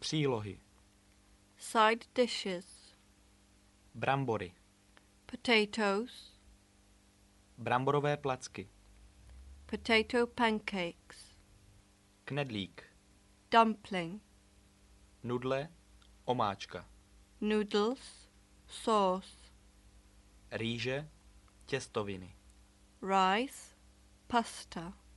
Přílohy. Side dishes. Brambory. Potatoes. Bramborové placky. Potato pancakes. Knedlík. Dumpling. Nudle. Omáčka. Noodles. Sauce. Rýže. Těstoviny. Rice. Pasta.